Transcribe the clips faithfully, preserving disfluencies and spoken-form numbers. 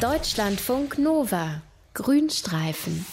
Deutschlandfunk Nova. Grünstreifen.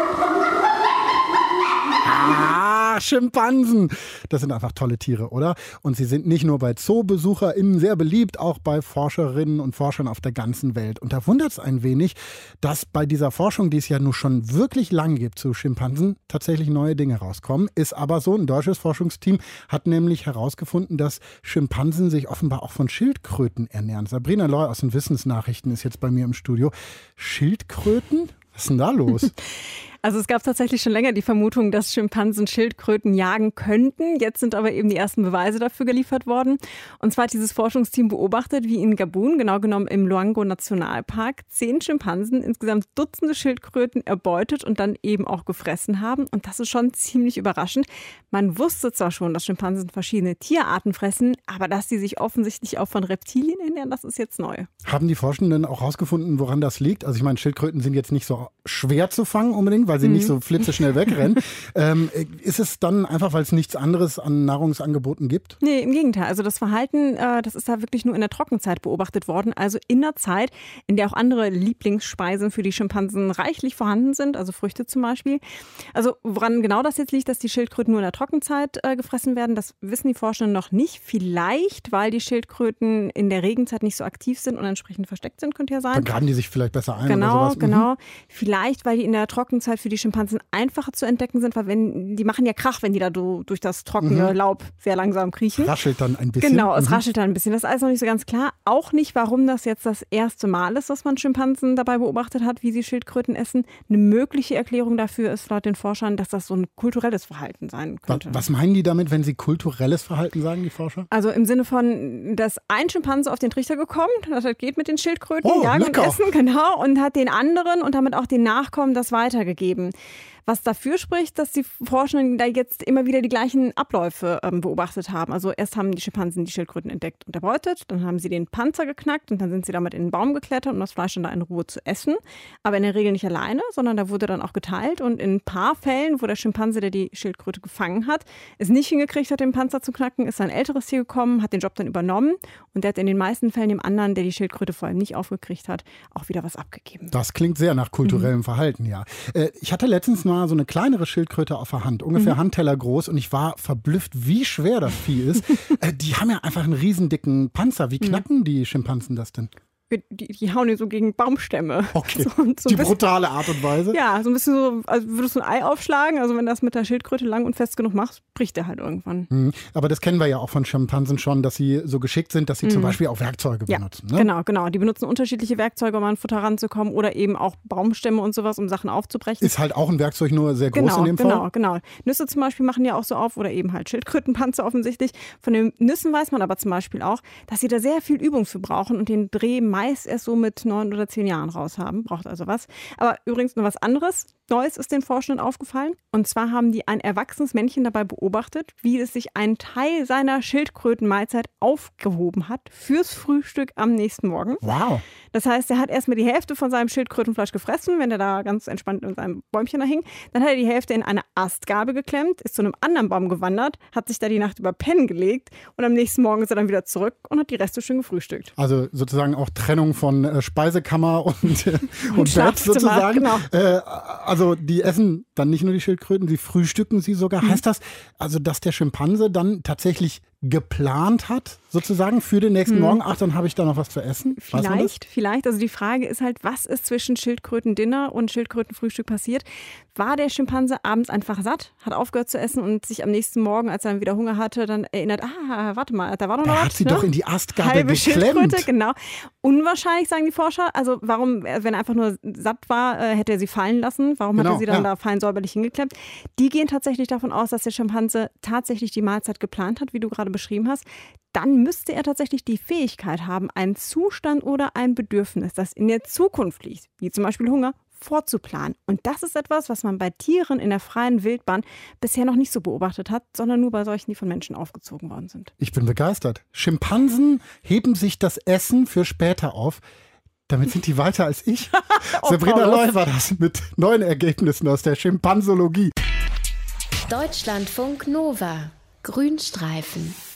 Ah, Schimpansen. Das sind einfach tolle Tiere, oder? Und sie sind nicht nur bei ZoobesucherInnen sehr beliebt, auch bei Forscherinnen und Forschern auf der ganzen Welt. Und da wundert es ein wenig, dass bei dieser Forschung, die es ja nun schon wirklich lang gibt zu Schimpansen, tatsächlich neue Dinge rauskommen. Ist aber so, ein deutsches Forschungsteam hat nämlich herausgefunden, dass Schimpansen sich offenbar auch von Schildkröten ernähren. Sabrina Loy aus den Wissensnachrichten ist jetzt bei mir im Studio. Schildkröten? Was ist denn da los? Also es gab tatsächlich schon länger die Vermutung, dass Schimpansen Schildkröten jagen könnten. Jetzt sind aber eben die ersten Beweise dafür geliefert worden. Und zwar hat dieses Forschungsteam beobachtet, wie in Gabun, genau genommen im Luango Nationalpark, zehn Schimpansen insgesamt Dutzende Schildkröten erbeutet und dann eben auch gefressen haben. Und das ist schon ziemlich überraschend. Man wusste zwar schon, dass Schimpansen verschiedene Tierarten fressen, aber dass sie sich offensichtlich auch von Reptilien ernähren, das ist jetzt neu. Haben die Forschenden auch herausgefunden, woran das liegt? Also ich meine, Schildkröten sind jetzt nicht so schwer zu fangen unbedingt, weil sie mhm. nicht so flitzeschnell wegrennen. ähm, ist es dann einfach, weil es nichts anderes an Nahrungsangeboten gibt? Nee, im Gegenteil. Also das Verhalten, äh, das ist da wirklich nur in der Trockenzeit beobachtet worden. Also in der Zeit, in der auch andere Lieblingsspeisen für die Schimpansen reichlich vorhanden sind, also Früchte zum Beispiel. Also woran genau das jetzt liegt, dass die Schildkröten nur in der Trockenzeit äh, gefressen werden, das wissen die Forschenden noch nicht. Vielleicht, weil die Schildkröten in der Regenzeit nicht so aktiv sind und entsprechend versteckt sind, könnte ja sein. Dann graben die sich vielleicht besser ein genau, oder sowas. Mhm. Genau, Vielleicht, weil die in der Trockenzeit für die Schimpansen einfacher zu entdecken sind, weil wenn, die machen ja Krach, wenn die da do, durch das trockene mhm. Laub sehr langsam kriechen. Raschelt dann ein bisschen. Genau, es mhm. raschelt dann ein bisschen. Das ist alles noch nicht so ganz klar. Auch nicht, warum das jetzt das erste Mal ist, dass man Schimpansen dabei beobachtet hat, wie sie Schildkröten essen. Eine mögliche Erklärung dafür ist laut den Forschern, dass das so ein kulturelles Verhalten sein könnte. Was meinen die damit, wenn sie kulturelles Verhalten sagen, die Forscher? Also im Sinne von, dass ein Schimpanse auf den Trichter gekommen, das geht mit den Schildkröten, oh, jagen lecker. und essen, genau, und hat den anderen und damit auch den Nachkommen das weitergegeben. Was dafür spricht, dass die Forschenden da jetzt immer wieder die gleichen Abläufe ähm, beobachtet haben. Also erst haben die Schimpansen die Schildkröten entdeckt und erbeutet, dann haben sie den Panzer geknackt und dann sind sie damit in den Baum geklettert, um das Fleisch dann da in Ruhe zu essen. Aber in der Regel nicht alleine, sondern da wurde dann auch geteilt. Und in ein paar Fällen, wo der Schimpanse, der die Schildkröte gefangen hat, es nicht hingekriegt hat, den Panzer zu knacken, ist ein älteres Tier gekommen, hat den Job dann übernommen und der hat in den meisten Fällen dem anderen, der die Schildkröte vor allem nicht aufgekriegt hat, auch wieder was abgegeben. Das klingt sehr nach kulturellem mhm. Verhalten, ja. Äh, ich hatte letztens mal so eine kleinere Schildkröte auf der Hand, ungefähr mhm. Handteller groß, und ich war verblüfft, wie schwer das Vieh ist. äh, die haben ja einfach einen riesen dicken Panzer. Wie knacken mhm. die Schimpansen das denn? Die, die hauen die so gegen Baumstämme. Okay, so, so die bisschen, brutale Art und Weise? Ja, so ein bisschen so, als würdest du ein Ei aufschlagen. Also wenn du das mit der Schildkröte lang und fest genug machst, bricht der halt irgendwann. Mhm. Aber das kennen wir ja auch von Schimpansen schon, dass sie so geschickt sind, dass sie mhm. zum Beispiel auch Werkzeuge ja, benutzen. Ne? Genau, genau. Die benutzen unterschiedliche Werkzeuge, um an Futter ranzukommen, oder eben auch Baumstämme und sowas, um Sachen aufzubrechen. Ist halt auch ein Werkzeug, nur sehr groß genau, in dem genau, Fall? Genau, genau. Nüsse zum Beispiel machen ja auch so auf, oder eben halt Schildkrötenpanzer offensichtlich. Von den Nüssen weiß man aber zum Beispiel auch, dass sie da sehr viel Übung für brauchen und den Dreh meist erst so mit neun oder zehn Jahren raus haben. Braucht also was. Aber übrigens noch was anderes Neues ist den Forschenden aufgefallen. Und zwar haben die ein erwachsenes Männchen dabei beobachtet, wie es sich einen Teil seiner Schildkrötenmahlzeit aufgehoben hat fürs Frühstück am nächsten Morgen. Wow. Das heißt, er hat erstmal die Hälfte von seinem Schildkrötenfleisch gefressen, wenn er da ganz entspannt in seinem Bäumchen da hing. Dann hat er die Hälfte in eine Astgabel geklemmt, ist zu einem anderen Baum gewandert, hat sich da die Nacht über pennen gelegt und am nächsten Morgen ist er dann wieder zurück und hat die Reste schön gefrühstückt. Also sozusagen auch Trennung von äh, Speisekammer und, äh, und, und Bett sozusagen. Genau. Äh, also die essen dann nicht nur die Schildkröten, sie frühstücken sie sogar. Mhm. Heißt das also, dass der Schimpanse dann tatsächlich geplant hat, sozusagen für den nächsten hm. Morgen? Ach, dann habe ich da noch was zu essen? Vielleicht, vielleicht. Also die Frage ist halt, was ist zwischen Schildkröten-Dinner und Schildkrötenfrühstück passiert? War der Schimpanse abends einfach satt, hat aufgehört zu essen und sich am nächsten Morgen, als er dann wieder Hunger hatte, dann erinnert, ah, warte mal, da war doch noch was. Er hat sie ne? doch in die Astgabel Halbe geklemmt. Schildkröte, genau. Unwahrscheinlich, sagen die Forscher. Also warum, wenn er einfach nur satt war, hätte er sie fallen lassen? Warum genau, hat er sie dann ja. da fein säuberlich hingeklemmt? Die gehen tatsächlich davon aus, dass der Schimpanse tatsächlich die Mahlzeit geplant hat, wie du gerade beschrieben hast. Dann müsste er tatsächlich die Fähigkeit haben, einen Zustand oder ein Bedürfnis, das in der Zukunft liegt, wie zum Beispiel Hunger, vorzuplanen. Und das ist etwas, was man bei Tieren in der freien Wildbahn bisher noch nicht so beobachtet hat, sondern nur bei solchen, die von Menschen aufgezogen worden sind. Ich bin begeistert. Schimpansen heben sich das Essen für später auf. Damit sind die weiter als ich. oh, Sabrina Loy war das mit neuen Ergebnissen aus der Schimpansologie. Deutschlandfunk Nova. Grünstreifen.